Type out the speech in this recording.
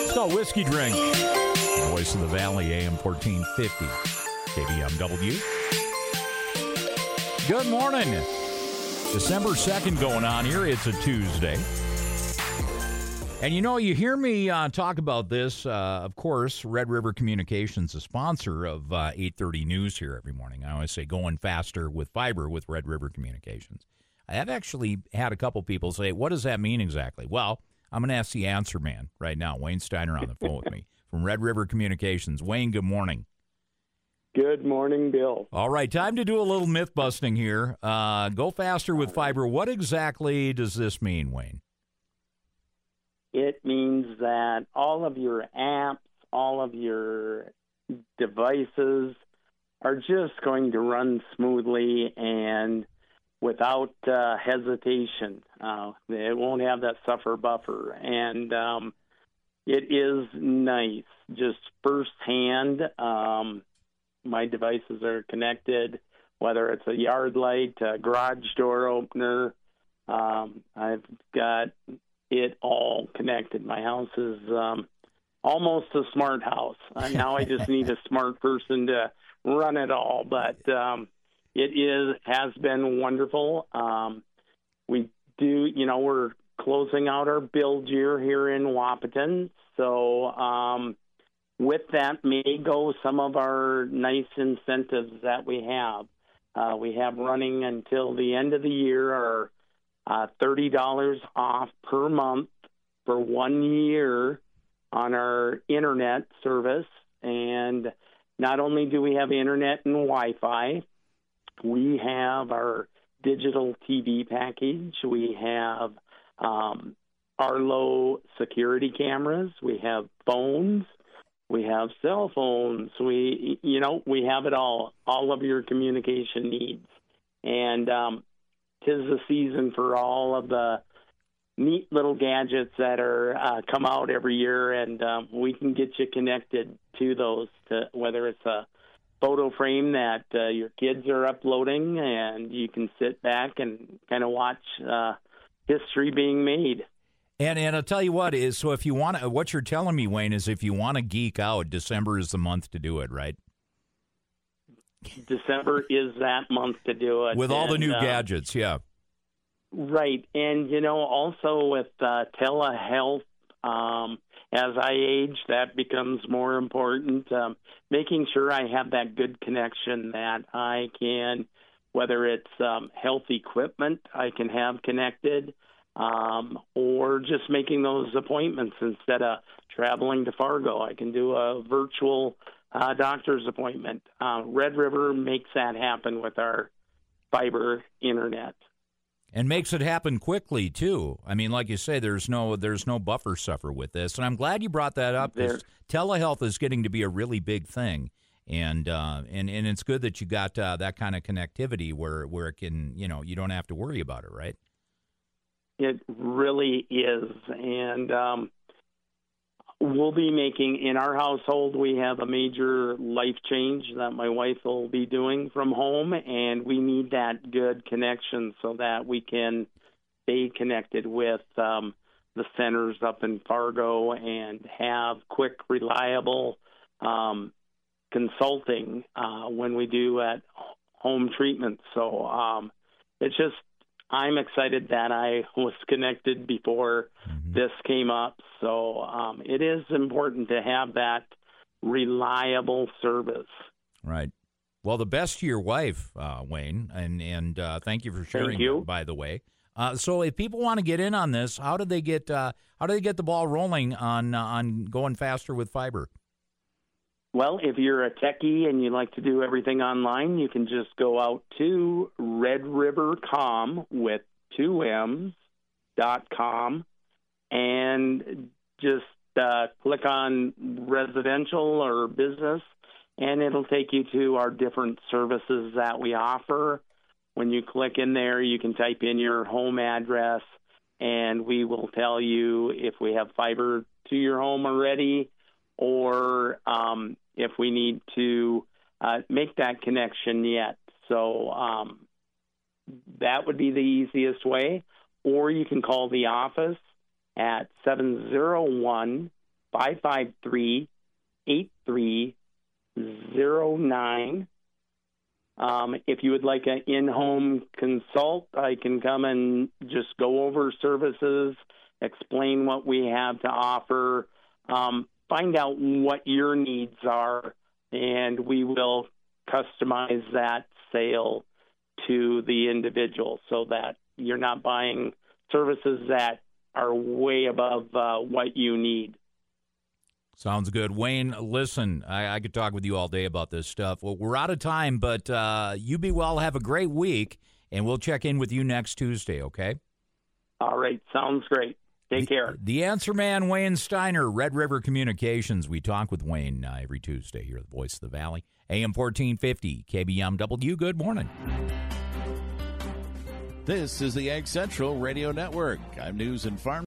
It's called Whiskey Drink. Voice of the Valley, AM 1450. KBMW. Good morning. December 2nd going on here. It's a Tuesday. And you hear me talk about this. Of course, Red River Communications, a sponsor of 830 News here every morning. I always say going faster with fiber with Red River Communications. I have actually had a couple people say, what does that mean exactly? Well, I'm going to ask the answer man right now. Wayne Steiner on the phone with me from Red River Communications. Wayne, good morning. Good morning, Bill. All right, time to do a little myth busting here. Go faster with fiber. What exactly does this mean, Wayne? It means that all of your apps, all of your devices are just going to run smoothly and without hesitation. It won't have that suffer buffer. And it is nice. Just firsthand, my devices are connected, whether it's a yard light, a garage door opener. I've got it all connected. My house is almost a smart house. Now I just need a smart person to run it all. But it has been wonderful. We do, we're closing out our build year here in Wahpeton. So with that may go some of our nice incentives that we have. We have running until the end of the year are $30 off per month for 1 year on our internet service. And not only do we have internet and Wi-Fi, we have our digital TV package. We have Arlo security cameras. We have phones. We have cell phones. We have it all of your communication needs. And 'tis the season for all of the neat little gadgets that are come out every year, and we can get you connected to those, whether it's a photo frame that your kids are uploading, and you can sit back and kind of watch history being made. And I'll tell you what is, so if you want to, what you're telling me, Wayne, is if you want to geek out, December is the month to do it, right? December is that month to do it. With all the new gadgets, yeah. Right. And, also with telehealth, as I age, that becomes more important. Making sure I have that good connection that I can, whether it's health equipment I can have connected, or just making those appointments instead of traveling to Fargo. I can do a virtual doctor's appointment. Red River makes that happen with our fiber internet. And makes it happen quickly, too. I mean, like you say, there's no buffer suffer with this. And I'm glad you brought that up, because telehealth is getting to be a really big thing. And it's good that you got that kind of connectivity where it can, you don't have to worry about it, right? It really is. And we'll be making, in our household, we have a major life change that my wife will be doing from home, and we need that good connection so that we can stay connected with the centers up in Fargo and have quick, reliable consulting when we do at home treatment. So it's just, I'm excited that I was connected before this came up. So it is important to have that reliable service. Right. Well, the best to your wife, Wayne, and thank you for sharing. Thank you. That, by the way. So if people want to get in on this, how do they get the ball rolling on going faster with fiber? Well, if you're a techie and you like to do everything online, you can just go out to redrivercom with 2Ms.com and just click on residential or business, and it'll take you to our different services that we offer. When you click in there, you can type in your home address, and we will tell you if we have fiber to your home already, or if we need to make that connection yet. So that would be the easiest way. Or you can call the office at 701-886-8255. 553-8309. If you would like an in-home consult, I can come and just go over services, explain what we have to offer, find out what your needs are, and we will customize that sale to the individual so that you're not buying services that are way above what you need. Sounds good. Wayne, listen, I could talk with you all day about this stuff. Well, we're out of time, but you be well. Have a great week, and we'll check in with you next Tuesday, okay? All right. Sounds great. Take care. The Answer Man, Wayne Steiner, Red River Communications. We talk with Wayne every Tuesday here at the Voice of the Valley. AM 1450, KBMW. Good morning. This is the Ag Central Radio Network. I'm News and Farm